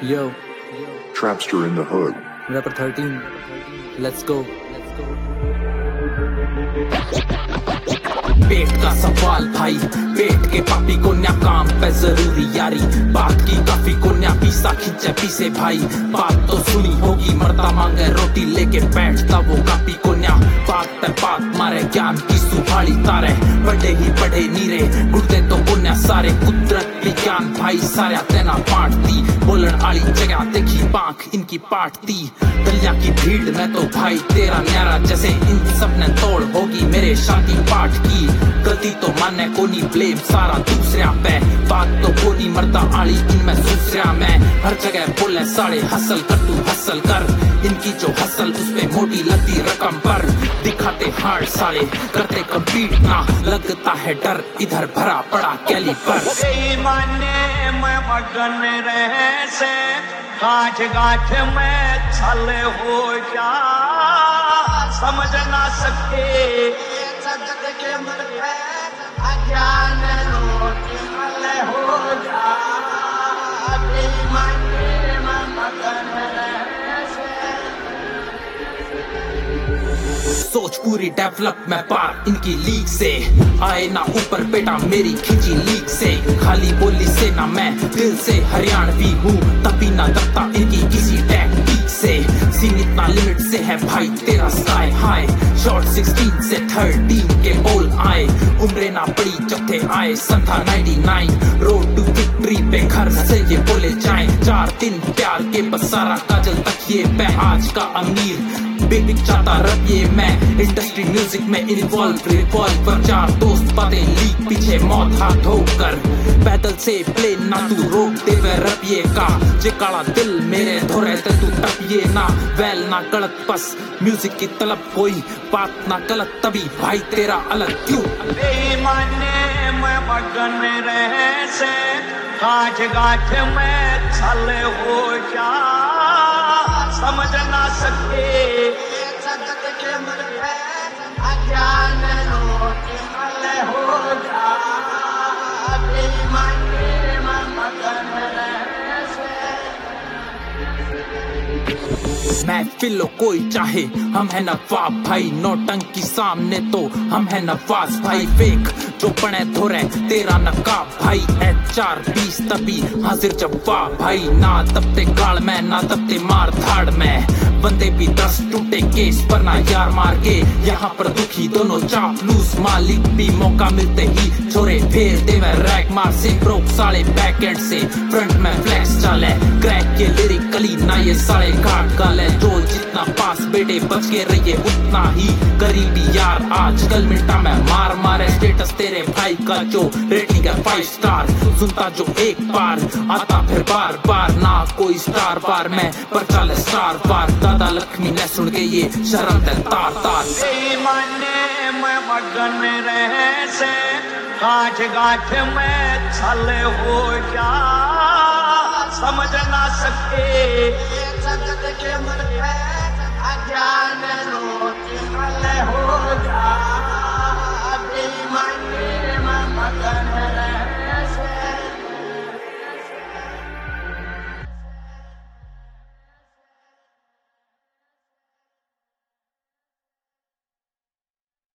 Yo, Trapster in the hood. Rapper 13, let's go. पेट का सवाल भाई, पेट के पापी को न्या काम पे जरूरी यारी। बात की काफी को न्या पीसा खींचे पीसे भाई। बात तो सुनी होगी, मरता मांगे रोटी लेके बैठता वो कापी को न्या। बात पे बात मारे ज्ञान की सुहाड़ी तारे, बड़े ही बड़े नीरे गुड़ते तो पुण्य सारे। कुदरत विज्ञान भाई सारा तेना पाटती, बोलन आली जगह देखी पांख इनकी पाटती। दलिया की भीड़ में तो भाई तेरा न्यारा, जैसे इन सब ने तोड़ होगी मेरे शादी पाठ की। गलती तो माने कोनी, ब्लेम सारा दूसरा पे। बात तो कोनी मरता आली इनमें दूसरा में। हर जगह बोले साड़े हसल कर, तू हसल कर। इनकी जो हसल उस पे मोटी लगती रकम पर। दिखाते हार्ड सारे, करते कम्पीट ना, लगता है डर इधर भरा पड़ा कैलिपर। माने मैं मगन रहे से गाछ गाछ में छल हो जा, समझ ना सके जगत के मन में अज्ञान रोटिमल हो जा। माने मैं मगन रहे से। सोच पूरी डेवलप में पार इनकी लीग से। आए ना ऊपर बेटा मेरी खिंची लीग से। खाली बोली से ना मैं दिल से हरियाणवी हूँ, तभी ना दबता इनकी किसी टैक्टिक से। सीमित ना लिमिट से है भाई तेरा स्काई हाई। शॉर्ट 16 से 13 के बोल आए, उम्रे ना बड़ी जब थे आए संथा 99। रोड टू विक्ट्री पे घर से ये बोले जाएं। 4 दिन प्यार के बस सारा काजल तक ये पे। आज का अमीर बेबिक चाहता रब ये मैं। इंडस्ट्री म्यूजिक में इन्वॉल्व रिवॉल्व पर 4 दोस्त बातें लीक पीछे मौत हाथ होकर। पैदल से प्लेन ना तू रोक दे वे रब ये का। जे काला दिल मेरे धोरे ते तू टप ये ना। वैल ना गलत बस म्यूजिक की तलब, कोई बात ना गलत तभी भाई तेरा अलग क्यों। माने मैं मगन रहे से गाछ गाछ में छल हो जा, समझ ना सके जगत के मन में अज्ञान रोटिमल हो जा। माने मैं मगन रहे से। महफिलो कोई चाहे हम है नवाब भाई। नौटंकी सामने तो हम है नवाज भाई। फेक जो पड़े धोरे तेरा नकाब भाई। HR 20 तभी हाजिर जवाब भाई। ना तबते गाड़ में ना तबते मार धाड़ में। बंदे भी 10 टूटे केस पर ना यार मार के। यहाँ पर दुखी दोनों चापलूस, मालिक भी मौका मिलते ही छोरे फेर देवे रैक मार से। ब्रोक साले बैकएंड से फ्रंट में फ्लैक्स चाले। क्रैक के लिरिकली ना ये साले घाट गाले। जो जितना पास बेटे बच के रहिए उतना ही गरीबी यार। आजकल मिनटा में मार मारे स्टेटस तेरे भाई का जो रेटिंग है 5 स्टार। सुनता जो एक बार आता फिर बार बार ना कोई स्टार बार में पर चले स्टार बार। दादा लक्ष्मी ने सुन के ये शर्म है तार तार। माने मैं मगन रहे से गाछ गाछ में छल हो जा, समझ ना सके जगत के मन में अज्ञान रोटिमल हो जा।